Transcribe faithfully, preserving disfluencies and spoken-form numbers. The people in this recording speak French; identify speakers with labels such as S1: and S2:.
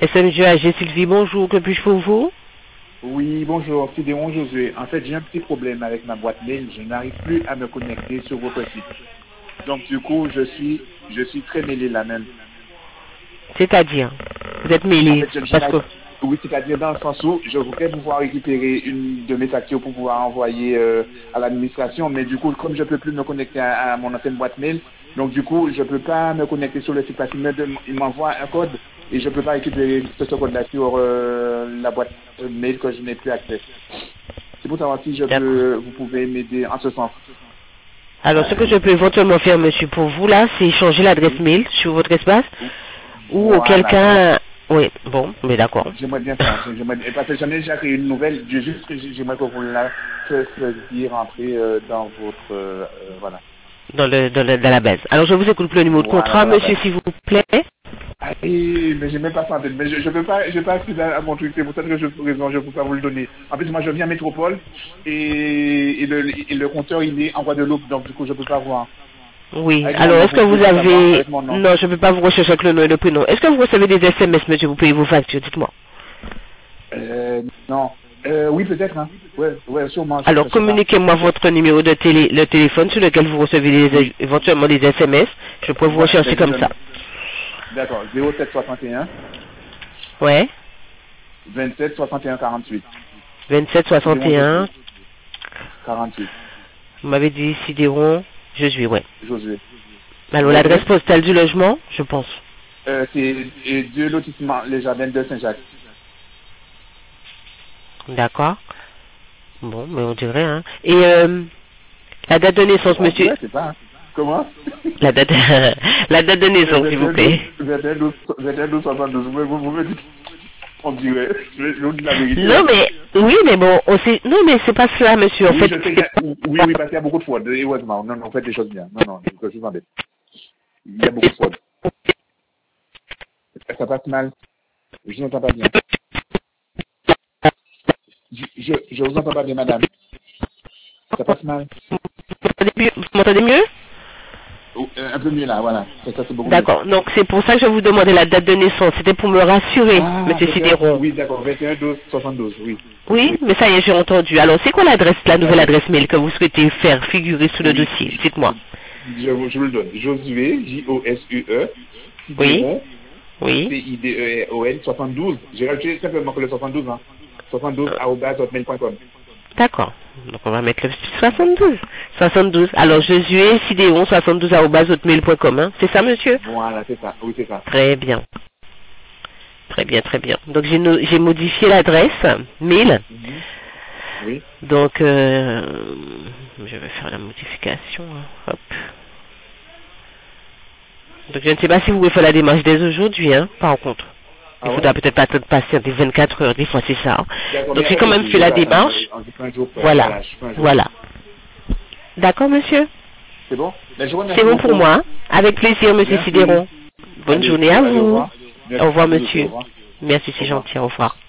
S1: S M G A G Sylvie, bonjour, que puis-je pour vous?
S2: Oui, bonjour, c'est Déron Josué. En fait, j'ai un petit problème avec ma boîte mail. Je n'arrive plus à me connecter sur votre site. Donc, du coup, je suis, je suis très mêlé là même.
S1: C'est-à-dire, vous êtes
S2: En
S1: mêlé,
S2: fait, je, je
S1: parce que...
S2: oui, c'est-à-dire dans le sens où je voudrais pouvoir récupérer une de mes factures pour pouvoir envoyer euh, à l'administration, mais du coup, comme je peux plus me connecter à, à mon ancienne boîte mail, donc du coup, je peux pas me connecter sur le site parce qu'il me dem- il m'envoie un code et je peux pas récupérer ce, ce code-là sur euh, la boîte mail que je n'ai plus accès. C'est pour savoir si je
S1: D'accord.
S2: peux, vous pouvez m'aider en ce sens.
S1: Alors, ce que je peux éventuellement faire, monsieur, pour vous, là, c'est changer l'adresse mail sur votre espace, ou auquel
S2: Voilà.
S1: cas... Oui, bon, mais d'accord.
S2: J'aimerais bien ça. J'aimerais, parce que j'en ai déjà créé une nouvelle. Je- Juste que j'aimerais que vous la faisiez rentrer euh, dans votre, euh, euh, voilà.
S1: Dans, le, dans, le, dans la base. Alors, je vous écoute pour le numéro de
S2: Voilà,
S1: contrat,
S2: dans la
S1: monsieur,
S2: base.
S1: s'il vous plaît.
S2: Ah, et, mais j'ai même pas ça en tête. Mais je, je peux pas, je peux pas accéder à mon truc. C'est pour ça que je raison, je peux pas vous le donner. En plus, moi, je viens à Métropole et, et, le, et le compteur, il est en voie de loupe, donc du coup, je peux pas voir.
S1: Oui.
S2: Avec mon
S1: Alors,
S2: nom,
S1: est-ce
S2: vous
S1: que
S2: pouvez
S1: vous
S2: pas savoir
S1: avez...
S2: avec mon nom.
S1: Non, je ne peux pas vous rechercher avec le nom et le prénom. Est-ce que vous recevez des S M S, monsieur? Vous payez vos factures, dites-moi.
S2: Euh, non. Euh, oui, peut-être, hein. Ouais, ouais, sûrement, je,
S1: Alors,
S2: je sais pas.
S1: communiquez-moi votre numéro de télé, le téléphone sur lequel vous recevez les, éventuellement des S M S. Je peux vous
S2: Voilà,
S1: rechercher
S2: ben, je
S1: comme ça.
S2: donne. D'accord, zéro sept soixante et un,
S1: Ouais.
S2: vingt-sept soixante et un quarante-huit.
S1: vingt-sept soixante et un.
S2: quarante-huit.
S1: Vous m'avez dit Sidéron. Je suis, ouais.
S2: Josué.
S1: Alors, l'adresse
S2: Josué,
S1: postale du logement, je pense.
S2: euh, c'est et deux lotissements, les jardins de Saint-Jacques.
S1: D'accord. Bon, mais on dirait, hein. Et euh, la date de naissance,
S2: On
S1: monsieur.
S2: dirait, c'est pas, hein. Comment?
S1: La date, la date de naissance, s'il vous plaît.
S2: vingt et un douze soixante-douze. Vous, vous, vous me dites, on dirait, je vais je vais vous dire la vérité.
S1: Non,
S2: Hein.
S1: mais, oui, mais bon, on sait, non, mais c'est pas cela, monsieur. En
S2: Oui,
S1: fait,
S2: je sais qu'il y
S1: c'est
S2: a, oui, oui, parce qu'il y a beaucoup de fraude, heureusement. Non, non, faites les choses bien. Non, non, je suis embêté. Il y a beaucoup de fraude. Ça passe mal. Je n'entends pas bien. Je, je, je vous entends pas bien, madame. Ça passe mal.
S1: vous m'entendez mieux?
S2: Oh, euh, un peu mieux là, voilà. Ça, ça c'est beaucoup mieux.
S1: D'accord. Donc, c'est pour ça que je vous demandais la date de naissance. C'était pour me rassurer,
S2: Ah,
S1: monsieur Sidéron.
S2: oui, d'accord. vingt et un douze soixante-douze, oui.
S1: Oui,
S2: Oui.
S1: mais ça y est, j'ai entendu. Alors, c'est quoi l'adresse, la nouvelle
S2: D'accord.
S1: adresse mail que vous souhaitez faire figurer sous le
S2: Oui.
S1: dossier? Dites-moi.
S2: Je, vous- je vous le donne. Josué, J O S U E,
S1: Oui.
S2: Sidéron,
S1: Oui.
S2: C I D E R O N, soixante-douze. J'ai rajouté simplement que le soixante-douze, hein. soixante-douze
S1: Euh,
S2: arobase hotmail point com.
S1: D'accord. Donc, on va mettre le soixante-douze. soixante-douze. Alors, Josué Sidéron soixante-douze arobase hotmail point com, hein. C'est ça, monsieur?
S2: Voilà, c'est ça. Oui, c'est ça.
S1: Très bien. Très bien, très bien. Donc, j'ai no- j'ai modifié l'adresse mail.
S2: Mhm. Oui.
S1: Donc, euh, je vais faire la modification. hein. Hop. Donc, je ne sais pas si vous pouvez faire la démarche dès aujourd'hui, hein, par contre. Il
S2: Ah ouais?
S1: faudra peut-être pas attendre patienter vingt-quatre heures, des fois c'est ça. hein.
S2: D'accord,
S1: Donc,
S2: mais
S1: j'ai quand même
S2: aujourd'hui,
S1: fait
S2: je
S1: la
S2: vais attendre.
S1: démarche.
S2: Je fais un jour près.
S1: Voilà.
S2: Voilà, je fais un jour près.
S1: Voilà. D'accord, monsieur?
S2: C'est bon? Ben, je vous remercie
S1: C'est bon pour
S2: beaucoup.
S1: moi. hein. Avec plaisir, monsieur
S2: Merci.
S1: Sidéron. Bonne
S2: Allez,
S1: journée à
S2: allez, au
S1: vous.
S2: revoir.
S1: Au revoir,
S2: Merci beaucoup, au
S1: monsieur.
S2: revoir.
S1: Merci,
S2: Au
S1: c'est
S2: revoir.
S1: gentil. Au revoir.